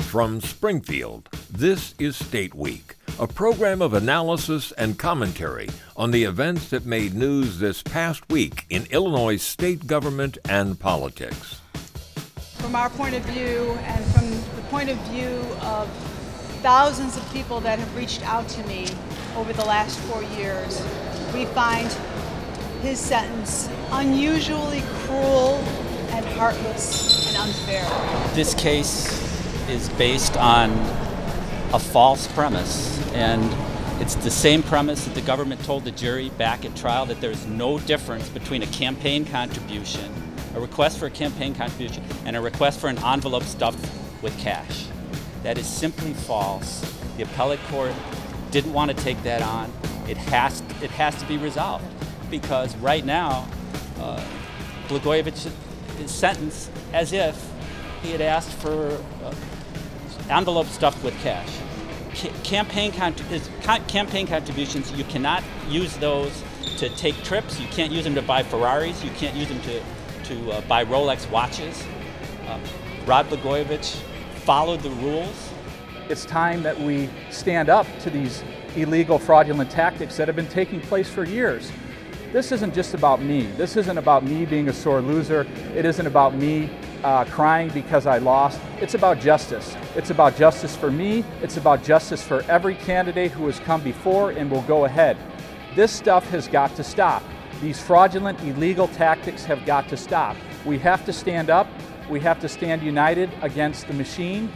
From Springfield, this is State Week, a program of analysis and commentary on the events that made news this past week in Illinois state government and politics. From our point of view and from the point of view of thousands of people that have reached out to me over the last 4 years, we find his sentence unusually cruel and heartless and unfair. This case is based on a false premise, and it's the same premise that the government told the jury back at trial, that there's no difference between a campaign contribution, a request for a campaign contribution, and a request for an envelope stuffed with cash. That is simply false. The appellate court didn't want to take that on. It has to be resolved, because right now, Blagojevich is sentenced as if he had asked for envelope stuffed with cash. Campaign contributions, you cannot use those to take trips. You can't use them to buy Ferraris. You can't use them to buy Rolex watches. Rod Blagojevich followed the rules. It's time that we stand up to these illegal, fraudulent tactics that have been taking place for years. This isn't just about me. This isn't about me being a sore loser. It isn't about me crying because I lost. It's about justice. It's about justice for me. It's about justice for every candidate who has come before and will go ahead. This stuff has got to stop. These fraudulent, illegal tactics have got to stop. We have to stand up. We have to stand united against the machine.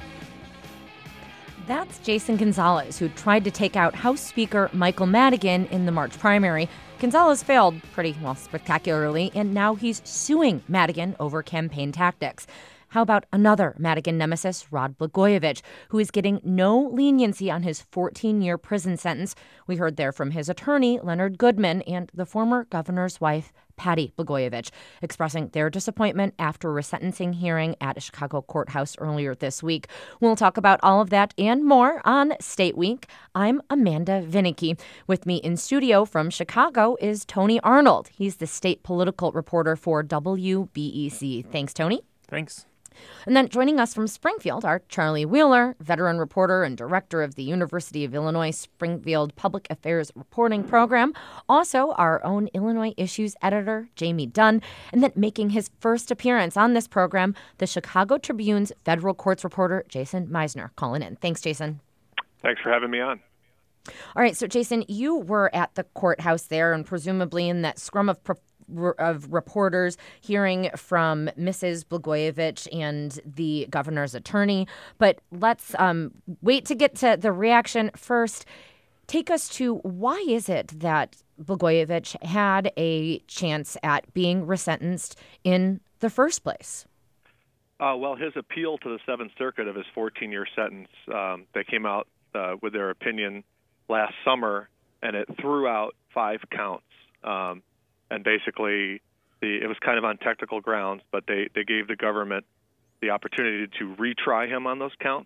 That's Jason Gonzalez, who tried to take out House Speaker Michael Madigan in the March primary. Gonzalez failed pretty spectacularly, and now he's suing Madigan over campaign tactics. How about another Madigan nemesis, Rod Blagojevich, who is getting no leniency on his 14-year prison sentence? We heard there from his attorney, Leonard Goodman, and the former governor's wife, Patty Blagojevich, expressing their disappointment after a resentencing hearing at a Chicago courthouse earlier this week. We'll talk about all of that and more on State Week. I'm Amanda Vinicky. With me in studio from Chicago is Tony Arnold. He's the state political reporter for WBEZ. Thanks, Tony. Thanks. And then joining us from Springfield are Charlie Wheeler, veteran reporter and director of the University of Illinois Springfield Public Affairs Reporting Program. Also, our own Illinois Issues editor, Jamie Dunn. And then making his first appearance on this program, the Chicago Tribune's federal courts reporter, Jason Meisner, calling in. Thanks, Jason. Thanks for having me on. All right. So, Jason, you were at the courthouse there and presumably in that scrum of reporters hearing from Mrs. Blagojevich and the governor's attorney. But let's wait to get to the reaction first. Take us to why is it that Blagojevich had a chance at being resentenced in the first place? Well, his appeal to the Seventh Circuit of his 14-year sentence, they came out with their opinion last summer, and it threw out 5 counts. And basically, it was kind of on technical grounds, but they gave the government the opportunity to retry him on those counts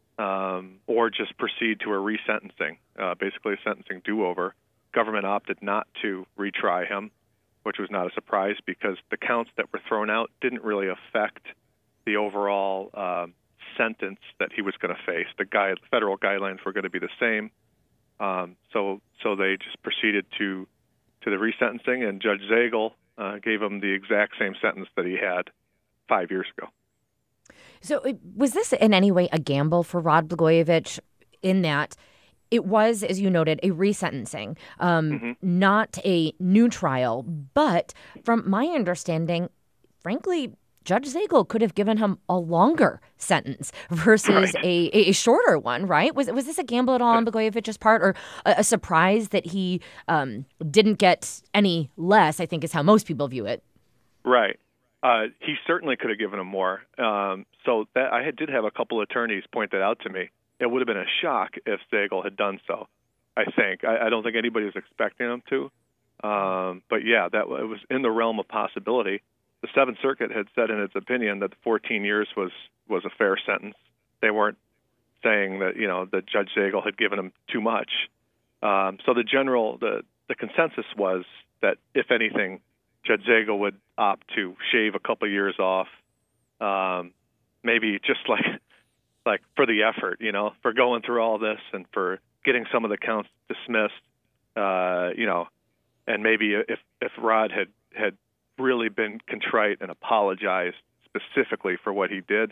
or just proceed to a resentencing, basically a sentencing do-over. Government opted not to retry him, which was not a surprise because the counts that were thrown out didn't really affect the overall sentence that he was going to face. The federal guidelines were going to be the same, so they just proceeded to the resentencing, and Judge Zagel gave him the exact same sentence that he had 5 years ago. So was this in any way a gamble for Rod Blagojevich in that it was, as you noted, a resentencing, not a new trial, but from my understanding, frankly, Judge Zagel could have given him a longer sentence versus a shorter one, right? Was this a gamble at all on Blagojevich's part, or a surprise that he didn't get any less, I think is how most people view it? Right. He certainly could have given him more. So that I did have a couple attorneys point that out to me. It would have been a shock if Zagel had done so, I think. I don't think anybody was expecting him to. But, yeah, it was in the realm of possibility. The Seventh Circuit had said in its opinion that the 14 years was a fair sentence. They weren't saying that, that Judge Zagel had given him too much. So the consensus was that, if anything, Judge Zagel would opt to shave a couple years off, maybe just like like for the effort, for going through all this and for getting some of the counts dismissed, and maybe if Rod had really been contrite and apologized specifically for what he did,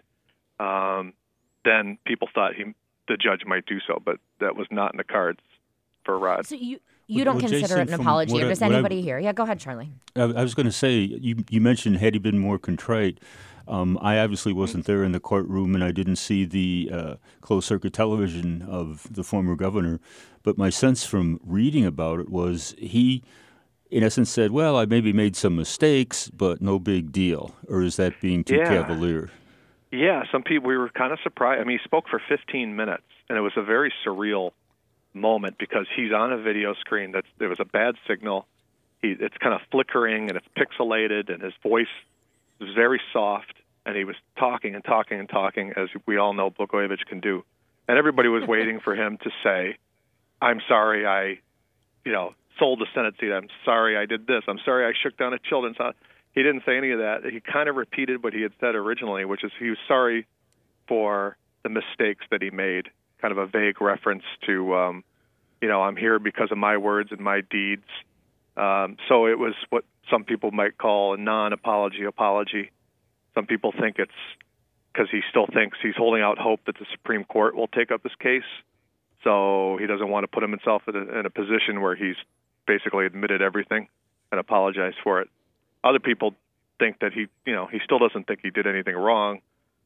then people thought the judge might do so, but that was not in the cards for Rod. So you don't consider Jason, it an apology, or does anybody here? Yeah, go ahead, Charlie. I was going to say, you mentioned had he been more contrite. I obviously wasn't there in the courtroom, and I didn't see the closed-circuit television of the former governor. But my sense from reading about it was he, in essence, said, well, I maybe made some mistakes, but no big deal. Or is that being too cavalier? Yeah, some people, we were kind of surprised. I mean, he spoke for 15 minutes, and it was a very surreal moment because he's on a video screen there was a bad signal. It's kind of flickering, and it's pixelated, and his voice was very soft, and he was talking and talking and talking, as we all know Blagojevich can do. And everybody was waiting for him to say, I'm sorry I, sold the Senate seat. I'm sorry I did this. I'm sorry I shook down a children's house. He didn't say any of that. He kind of repeated what he had said originally, which is he was sorry for the mistakes that he made, kind of a vague reference to, I'm here because of my words and my deeds. So it was what some people might call a non-apology apology. Some people think it's because he still thinks he's holding out hope that the Supreme Court will take up this case. So he doesn't want to put himself in a position where he's basically admitted everything and apologized for it. Other people think that he still doesn't think he did anything wrong.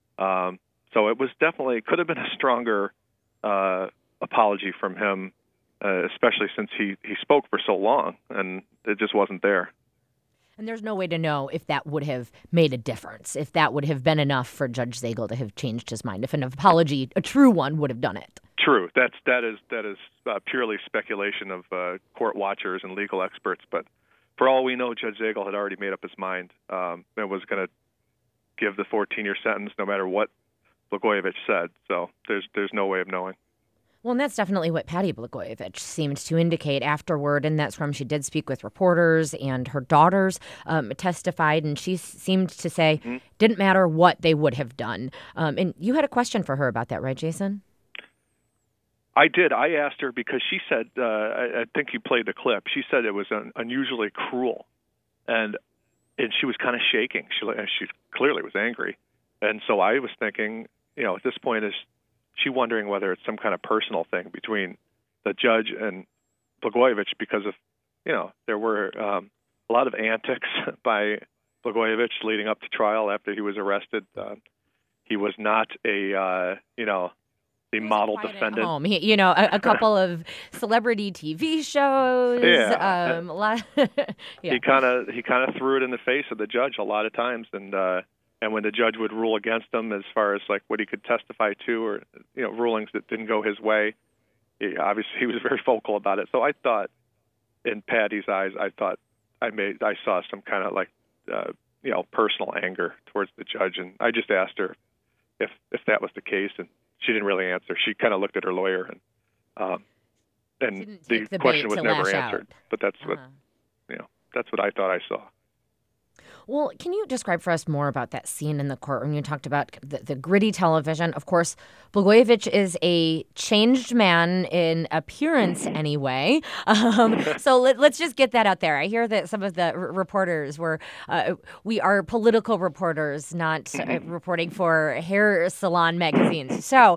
So it was could have been a stronger apology from him, especially since he spoke for so long and it just wasn't there. And there's no way to know if that would have made a difference, if that would have been enough for Judge Zagel to have changed his mind, if an apology, a true one, would have done it. True. That is purely speculation of court watchers and legal experts. But for all we know, Judge Zagel had already made up his mind and was going to give the 14-year sentence no matter what Blagojevich said. So there's no way of knowing. Well, and that's definitely what Patty Blagojevich seemed to indicate afterward, and that's from she did speak with reporters, and her daughters testified, and she seemed to say didn't matter what they would have done. And you had a question for her about that, right, Jason? I did. I asked her because she said, I think you played the clip, she said it was unusually cruel, and she was kind of shaking. She clearly was angry. And so I was thinking, at this point, is she wondering whether it's some kind of personal thing between the judge and Blagojevich because of, there were a lot of antics by Blagojevich leading up to trial after he was arrested. He was not the model defendant. A couple of celebrity TV shows. Yeah. A lot. Yeah. He kind of threw it in the face of the judge a lot of times, and when the judge would rule against him as far as like what he could testify to or rulings that didn't go his way, obviously he was very vocal about it. So I thought, in Patty's eyes, I saw some kind of like personal anger towards the judge, and I just asked her if that was the case, and she didn't really answer. She kind of looked at her lawyer, and the question was never answered. But that's what I thought I saw. Well, can you describe for us more about that scene in the courtroom? You talked about the gritty television. Of course, Blagojevich is a changed man in appearance anyway. So let's just get that out there. I hear that some of the reporters we are political reporters, not reporting for hair salon magazines. So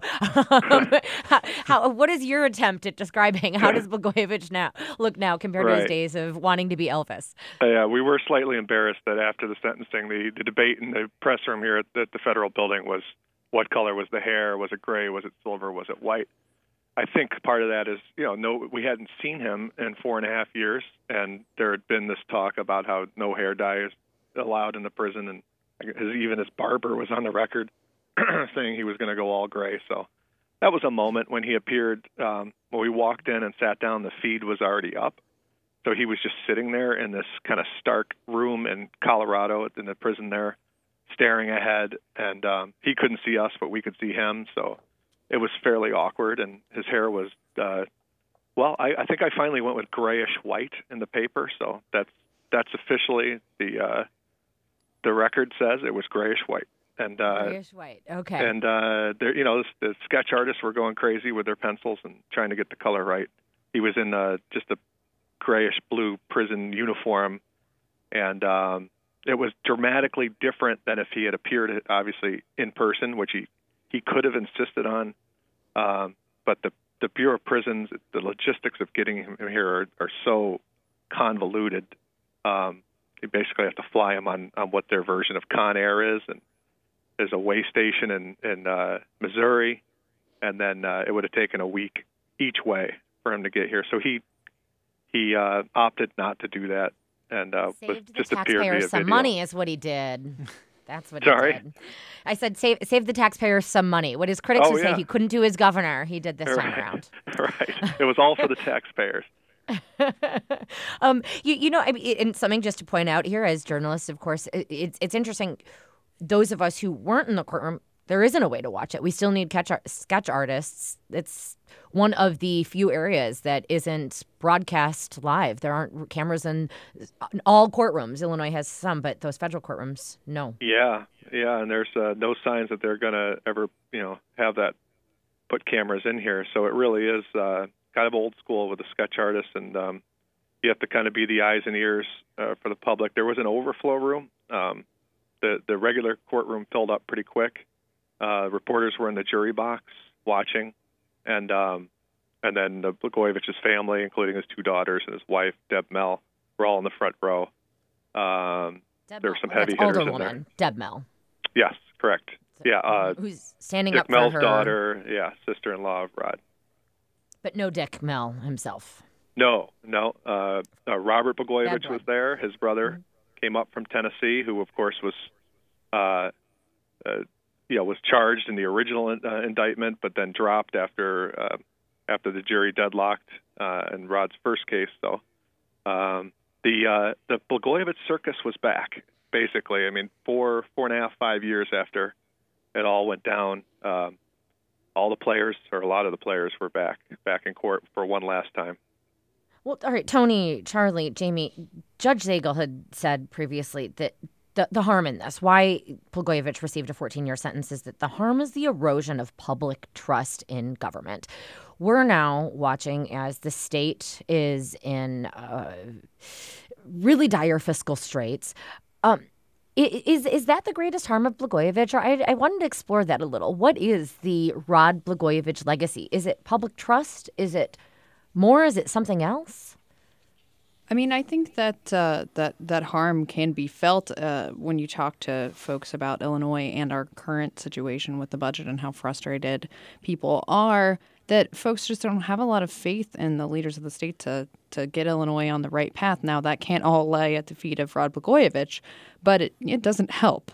what is your attempt at describing how does Blagojevich look now compared to his days of wanting to be Elvis? Yeah, we were slightly embarrassed that after the sentencing, the debate in the press room here at the federal building was what color was the hair? Was it gray? Was it silver? Was it white? I think part of that is, we hadn't seen him in 4.5 years, and there had been this talk about how no hair dye is allowed in the prison, and even his barber was on the record saying he was going to go all gray. So that was a moment when he appeared. When we walked in and sat down, the feed was already up. So he was just sitting there in this kind of stark room in Colorado in the prison there, staring ahead, and he couldn't see us, but we could see him. So it was fairly awkward, and his hair was, I think I finally went with grayish white in the paper. So that's officially the record says it was grayish white. And Grayish white. Okay. And the sketch artists were going crazy with their pencils and trying to get the color right. He was in just a grayish blue prison uniform, and it was dramatically different than if he had appeared, obviously, in person, which he could have insisted on. But the Bureau of Prisons, the logistics of getting him here are so convoluted. You basically have to fly him on what their version of Con Air is, and there's a way station in Missouri, and then it would have taken a week each way for him to get here. So he opted not to do that, and was just appeared via taxpayers some video. money is what he did. That's what Sorry? he did. I said save the taxpayers some money. What his critics would say he couldn't do as governor, he did this time around. Right. It was all for the taxpayers. And something just to point out here as journalists, of course, it's interesting. Those of us who weren't in the courtroom, there isn't a way to watch it. We still need sketch artists. It's one of the few areas that isn't broadcast live. There aren't cameras in all courtrooms. Illinois has some, but those federal courtrooms, no. Yeah, and there's no signs that they're going to ever, have that, put cameras in here. So it really is kind of old school with the sketch artists, and you have to kind of be the eyes and ears for the public. There was an overflow room. The regular courtroom filled up pretty quick. Reporters were in the jury box watching, and then the Blagojevich's family, including his two daughters and his wife, Deb Mell, were all in the front row. There were some heavy hitters older in woman, there. Deb Mell. Yes, correct. Yeah, who's standing Dick up for Mell's her daughter, sister-in-law of Rod. But no Dick Mell himself. No. Robert Blagojevich Bad was there. His brother came up from Tennessee, who of course was charged in the original indictment, but then dropped after the jury deadlocked in Rod's first case. Though the Blagojevich circus was back, basically. I mean, 4.5, 5 years after it all went down, all the players, or a lot of the players, were back in court for one last time. Well, all right, Tony, Charlie, Jamie, Judge Zagel had said previously that the harm in this, why Blagojevich received a 14-year sentence, is that the harm is the erosion of public trust in government. We're now watching as the state is in really dire fiscal straits. Is that the greatest harm of Blagojevich? Or I wanted to explore that a little. What is the Rod Blagojevich legacy? Is it public trust? Is it more? Is it something else? I mean, I think that that harm can be felt when you talk to folks about Illinois and our current situation with the budget and how frustrated people are, that folks just don't have a lot of faith in the leaders of the state to get Illinois on the right path. Now, that can't all lay at the feet of Rod Blagojevich, but it doesn't help.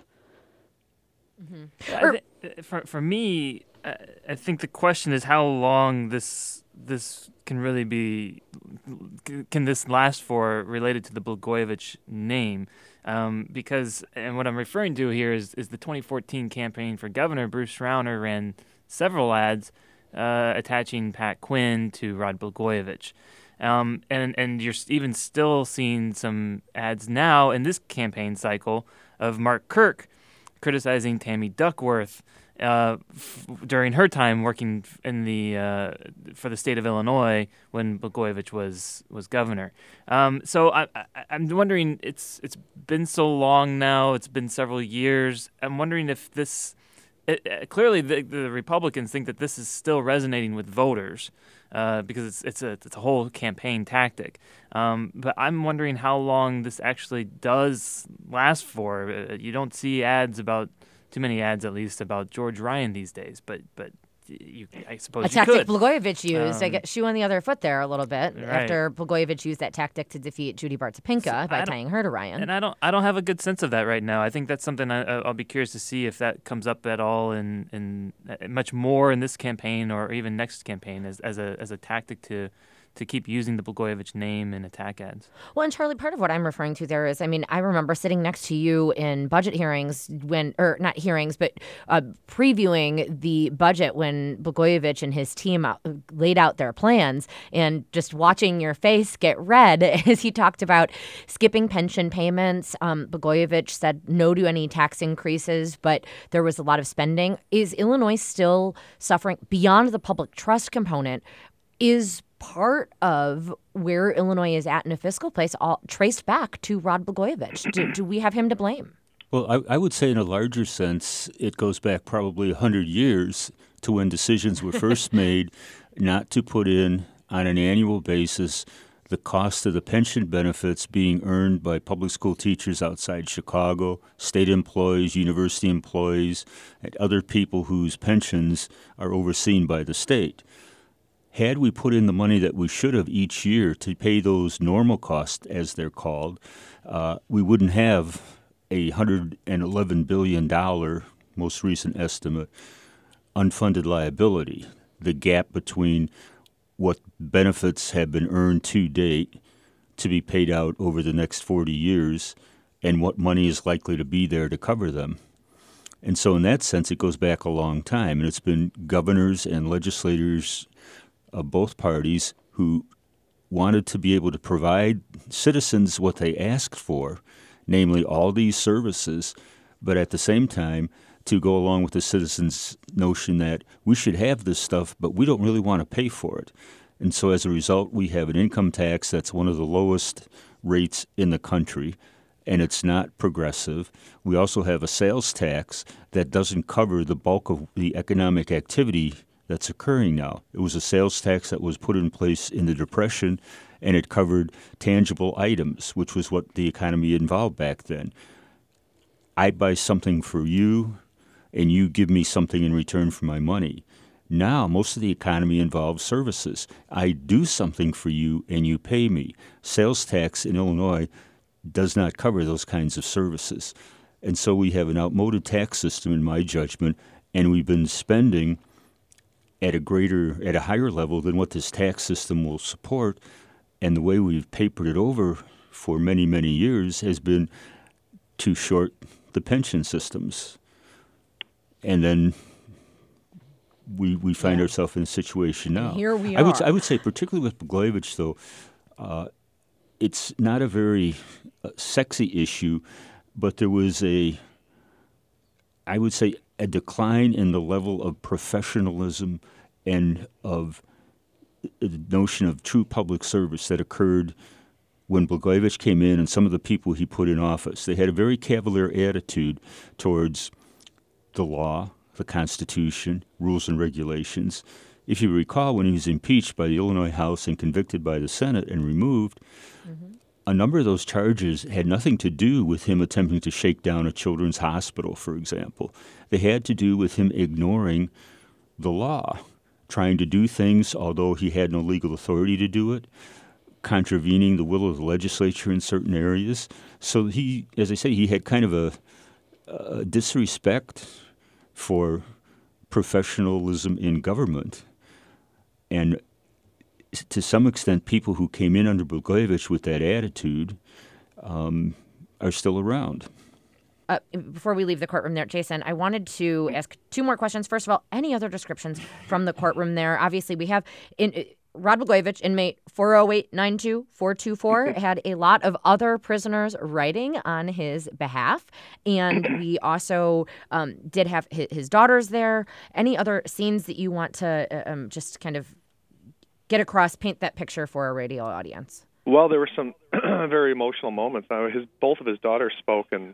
Mm-hmm. For me, I think the question is how long this can really be, can this last for, related to the Blagojevich name? Because, and what I'm referring to here is the 2014 campaign for governor. Bruce Rauner ran several ads attaching Pat Quinn to Rod Blagojevich. And you're even still seeing some ads now in this campaign cycle of Mark Kirk criticizing Tammy Duckworth during her time working in for the state of Illinois when Blagojevich was governor. So I'm wondering, it's been so long now, it's been several years. I'm wondering if this, clearly the Republicans think that this is still resonating with voters because it's a whole campaign tactic. But I'm wondering how long this actually does last for. You don't see too many ads, at least, about George Ryan these days, but I suppose a tactic Blagojevich used. I get shoe on the other foot there a little bit after Blagojevich used that tactic to defeat Judy Bartopinka by tying her to Ryan. And I don't have a good sense of that right now. I think that's something I'll be curious to see if that comes up at all in much more in this campaign or even next campaign as a tactic to to keep using the Blagojevich name in attack ads. Well, and Charlie, part of what I'm referring to there is, I mean, I remember sitting next to you in budget hearings or not hearings, but previewing the budget when Blagojevich and his team laid out their plans, and just watching your face get red as he talked about skipping pension payments. Blagojevich said no to any tax increases, but there was a lot of spending. Is Illinois still suffering beyond the public trust component? Is part of where Illinois is at in a fiscal place all traced back to Rod Blagojevich? Do we have him to blame? Well, I would say in a larger sense, it goes back probably 100 years to when decisions were first made not to put in on an annual basis the cost of the pension benefits being earned by public school teachers outside Chicago, state employees, university employees, and other people whose pensions are overseen by the state. Had we put in the money that we should have each year to pay those normal costs, as they're called, we wouldn't have a $111 billion, most recent estimate, unfunded liability, the gap between what benefits have been earned to date to be paid out over the next 40 years and what money is likely to be there to cover them. And so in that sense, it goes back a long time. And it's been governors and legislators of both parties who wanted to be able to provide citizens what they asked for, namely all these services, but at the same time to go along with the citizens' notion that we should have this stuff, but we don't really want to pay for it. And so as a result, we have an income tax that's one of the lowest rates in the country, and it's not progressive. We also have a sales tax that doesn't cover the bulk of the economic activity that's occurring now. It was a sales tax that was put in place in the Depression, and it covered tangible items, which was what the economy involved back then. I buy something for you, and you give me something in return for my money. Now, most of the economy involves services. I do something for you, and you pay me. Sales tax in Illinois does not cover those kinds of services. And so we have an outmoded tax system, in my judgment, and we've been spending at a higher level than what this tax system will support. And the way we've papered it over for many, many years has been to short the pension systems. And then we find ourselves in a situation now. And here we are. I would say, particularly with Blagojevich, though, it's not a very sexy issue, but there was a decline in the level of professionalism and of the notion of true public service that occurred when Blagojevich came in and some of the people he put in office. They had a very cavalier attitude towards the law, the Constitution, rules and regulations. If you recall, when he was impeached by the Illinois House and convicted by the Senate and removed, a number of those charges had nothing to do with him attempting to shake down a children's hospital, for example. They had to do with him ignoring the law, trying to do things, although he had no legal authority to do it, contravening the will of the legislature in certain areas. So he, as I say, he had kind of a disrespect for professionalism in government. And to some extent, people who came in under Blagojevich with that attitude are still around. Before we leave the courtroom there, Jason, I wanted to ask two more questions. First of all, any other descriptions from the courtroom there? Obviously, we have Rod Blagojevich, inmate 408-92-424, had a lot of other prisoners writing on his behalf. And we also did have his daughters there. Any other scenes that you want to just kind of get across, paint that picture for a radio audience? Well, there were some very emotional moments. Both of his daughters spoke, and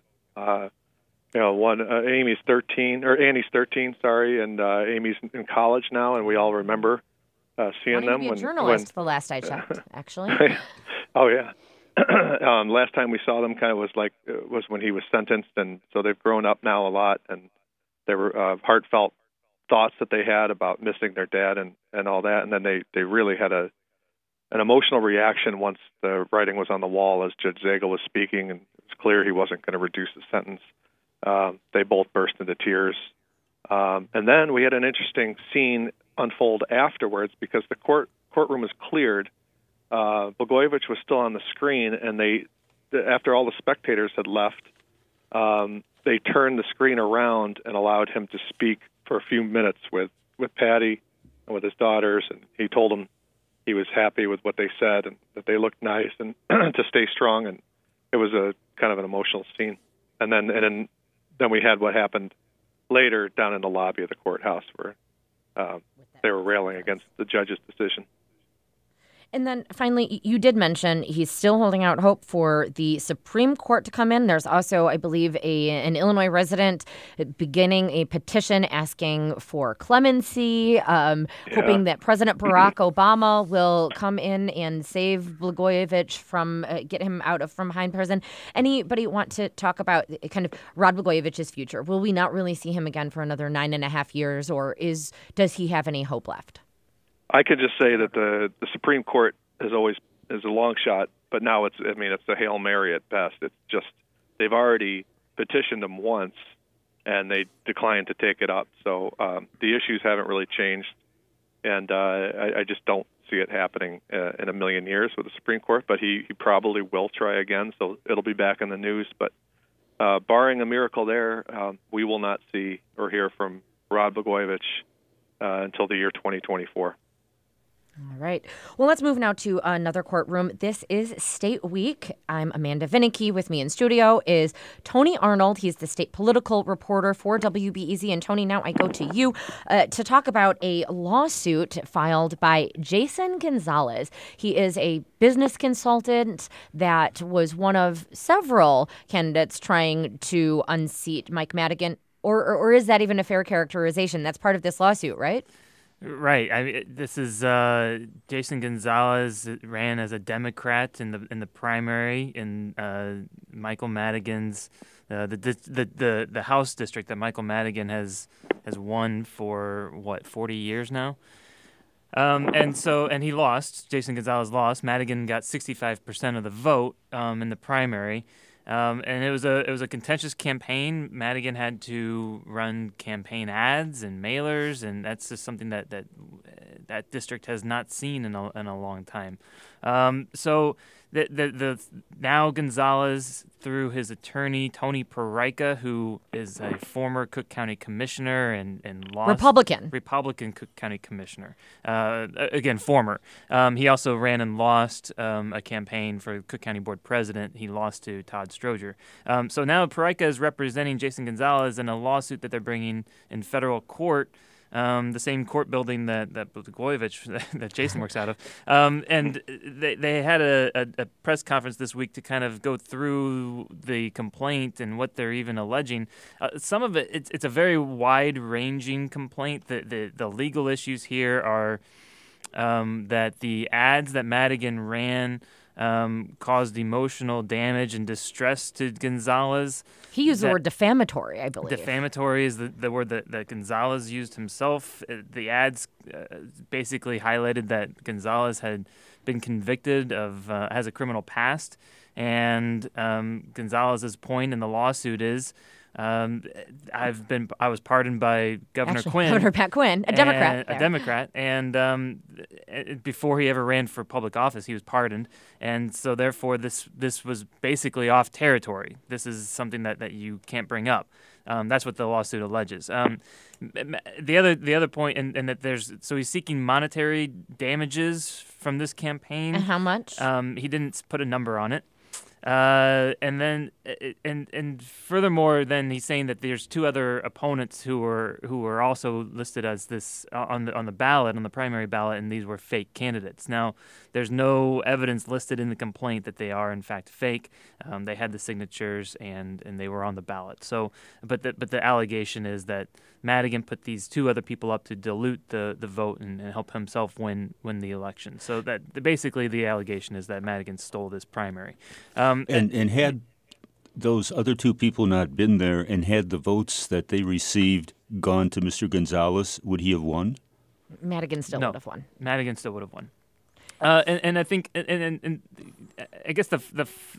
Annie's 13, and Amy's in college now, and we all remember seeing them. Be a journalist, the last I checked, actually. Oh yeah. Last time we saw them was when he was sentenced, and so they've grown up now a lot, and there were heartfelt thoughts that they had about missing their dad and all that, and then they really had an emotional reaction once the writing was on the wall as Judge Zagel was speaking, and it was clear he wasn't going to reduce the sentence. They both burst into tears. And then we had an interesting scene unfold afterwards because the courtroom was cleared, Blagojevich was still on the screen, and after all the spectators had left, they turned the screen around and allowed him to speak for a few minutes with Patty and with his daughters, and he told them he was happy with what they said and that they looked nice and to stay strong, and it was a kind of an emotional scene. And then we had what happened later down in the lobby of the courthouse where they were railing against the judge's decision. And then finally, you did mention he's still holding out hope for the Supreme Court to come in. There's also, I believe, an Illinois resident beginning a petition asking for clemency, hoping that President Barack Obama will come in and save Blagojevich get him out from behind prison. Anybody want to talk about kind of Rod Blagojevich's future? Will we not really see him again for another 9.5 years, or does he have any hope left? I could just say that the Supreme Court is a long shot, but now it's a Hail Mary at best. It's just they've already petitioned him once, and they declined to take it up. So the issues haven't really changed, and I just don't see it happening in a million years with the Supreme Court. But he probably will try again, so it'll be back in the news. But barring a miracle there, we will not see or hear from Rod Blagojevich until the year 2024. All right. Well, let's move now to another courtroom. This is State Week. I'm Amanda Vinicky. With me in studio is Tony Arnold. He's the state political reporter for WBEZ. And Tony, now I go to you to talk about a lawsuit filed by Jason Gonzalez. He is a business consultant that was one of several candidates trying to unseat Mike Madigan. Or is that even a fair characterization? That's part of this lawsuit, right? Right. I mean, this is Jason Gonzalez ran as a Democrat in the primary in Michael Madigan's the House district that Michael Madigan has won for 40 years now. And he lost. Jason Gonzalez lost. Madigan got 65% of the vote in the primary. And it was a contentious campaign. Madigan had to run campaign ads and mailers, and that's just something that district has not seen in a long time. So the now Gonzalez, through his attorney Tony Perica, who is a former Cook County commissioner and lost Republican Cook County commissioner, again former. He also ran and lost a campaign for Cook County board president. He lost to Todd Stroger. So now Perica is representing Jason Gonzalez in a lawsuit that they're bringing in federal court. The same court building that Blagojevich, that Jason works out of. And they had a press conference this week to kind of go through the complaint and what they're even alleging. Some of it's a very wide-ranging complaint. The legal issues here are that the ads that Madigan ran caused emotional damage and distress to Gonzalez. He used the word defamatory, I believe. Defamatory is the word that Gonzalez used himself. The ads basically highlighted that Gonzalez had been convicted of has a criminal past, and Gonzalez's point in the lawsuit is I was pardoned by Governor Pat Quinn, a Democrat. And before he ever ran for public office, he was pardoned, and so therefore this was basically off territory. This is something that you can't bring up. That's what the lawsuit alleges. The other point, and that he's seeking monetary damages from this campaign. And how much? He didn't put a number on it. And furthermore, then he's saying that there's two other opponents who were also listed as this on the ballot, on the primary ballot, and these were fake candidates. Now, there's no evidence listed in the complaint that they are in fact fake. They had the signatures and they were on the ballot. So, but the allegation is that Madigan put these two other people up to dilute the vote and help himself win the election. So that basically the allegation is that Madigan stole this primary. And had those other two people not been there and had the votes that they received gone to Mr. Gonzalez, would he have won? Madigan still would have won. Madigan still would have won. And I think, and I guess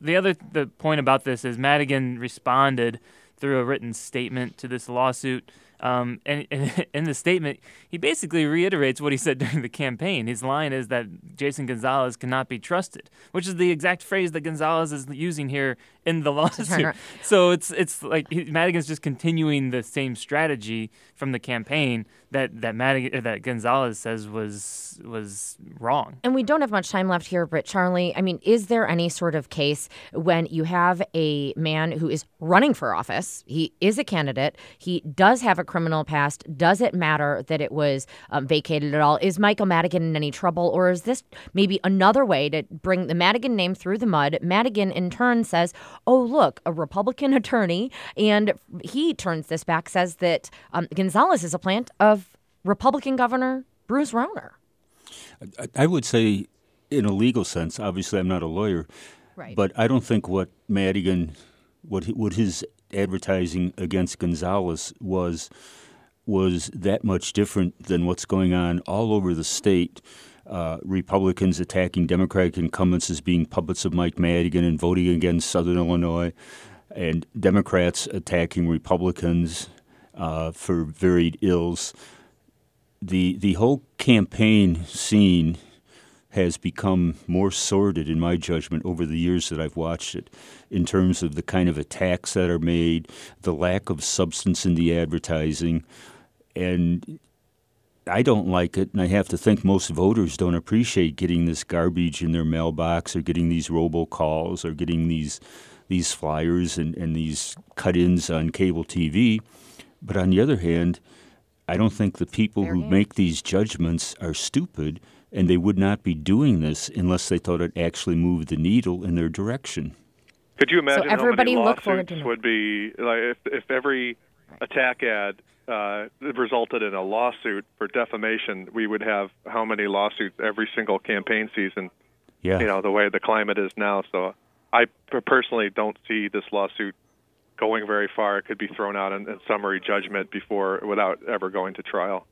the point about this is Madigan responded through a written statement to this lawsuit. And in the statement, he basically reiterates what he said during the campaign. His line is that Jason Gonzalez cannot be trusted, which is the exact phrase that Gonzalez is using here in the lawsuit. So it's like Madigan's just continuing the same strategy from the campaign that Gonzalez says was wrong. And we don't have much time left here, but Charlie, I mean, is there any sort of case when you have a man who is running for office, he is a candidate, he does have a criminal past, does it matter that it was vacated at all? Is Michael Madigan in any trouble, or is this maybe another way to bring the Madigan name through the mud? Madigan in turn says, oh, look, a Republican attorney, and he turns this back, says that Gonzalez is a plant of Republican Governor Bruce Rauner. I would say, in a legal sense, obviously I'm not a lawyer, right, but I don't think what Madigan, what his advertising against Gonzalez was that much different than what's going on all over the state. Republicans attacking Democratic incumbents as being puppets of Mike Madigan and voting against Southern Illinois, and Democrats attacking Republicans for varied ills. The whole campaign scene has become more sordid, in my judgment, over the years that I've watched it, in terms of the kind of attacks that are made, the lack of substance in the advertising, and I don't like it, and I have to think most voters don't appreciate getting this garbage in their mailbox or getting these robocalls or getting these flyers and these cut-ins on cable TV. But on the other hand, I don't think the people who make these judgments are stupid, and they would not be doing this unless they thought it actually moved the needle in their direction. Could you imagine how many lawsuits would be, like, if every attack ad resulted in a lawsuit for defamation, we would have how many lawsuits every single campaign season, Yeah. The way the climate is now. So I personally don't see this lawsuit going very far. It could be thrown out in summary judgment without ever going to trial.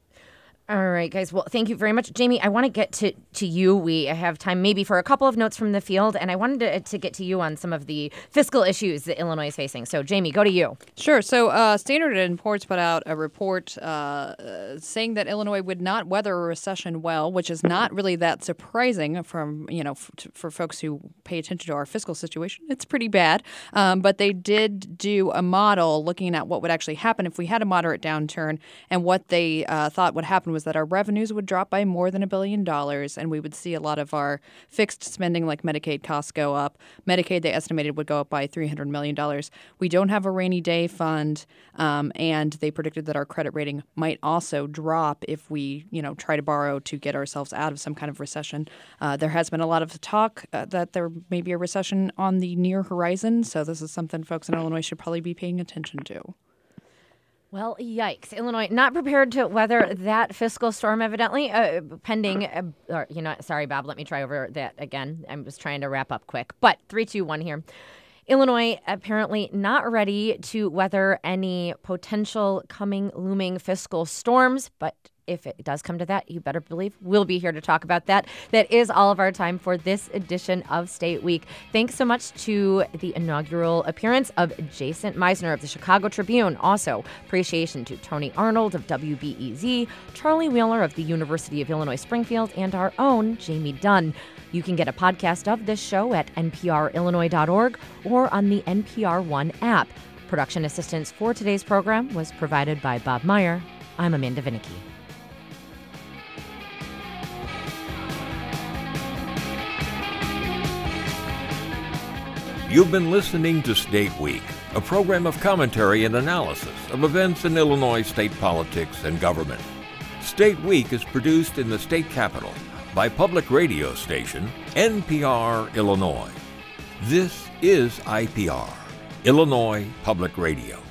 All right, guys. Well, thank you very much. Jamie, I want to get to you. We have time maybe for a couple of notes from the field, and I wanted to get to you on some of the fiscal issues that Illinois is facing. So, Jamie, go to you. Sure. So Standard & Poor's put out a report saying that Illinois would not weather a recession well, which is not really that surprising from, for folks who pay attention to our fiscal situation. It's pretty bad. But they did do a model looking at what would actually happen if we had a moderate downturn, and what they thought would happen was that our revenues would drop by more than $1 billion, and we would see a lot of our fixed spending like Medicaid costs go up. Medicaid, they estimated, would go up by $300 million. We don't have a rainy day fund, and they predicted that our credit rating might also drop if we, try to borrow to get ourselves out of some kind of recession. There has been a lot of talk that there may be a recession on the near horizon, so this is something folks in Illinois should probably be paying attention to. Well, yikes. Illinois not prepared to weather that fiscal storm, evidently, pending. Sorry, Bob, let me try over that again. I was trying to wrap up quick. But 3, 2, 1 here. Illinois apparently not ready to weather any potential looming fiscal storms, but if it does come to that, you better believe we'll be here to talk about that. That is all of our time for this edition of State Week. Thanks so much to the inaugural appearance of Jason Meisner of the Chicago Tribune. Also, appreciation to Tony Arnold of WBEZ, Charlie Wheeler of the University of Illinois Springfield, and our own Jamie Dunn. You can get a podcast of this show at nprillinois.org or on the NPR One app. Production assistance for today's program was provided by Bob Meyer. I'm Amanda Vinicki. You've been listening to State Week, a program of commentary and analysis of events in Illinois state politics and government. State Week is produced in the state capital by public radio station NPR Illinois. This is IPR, Illinois Public Radio.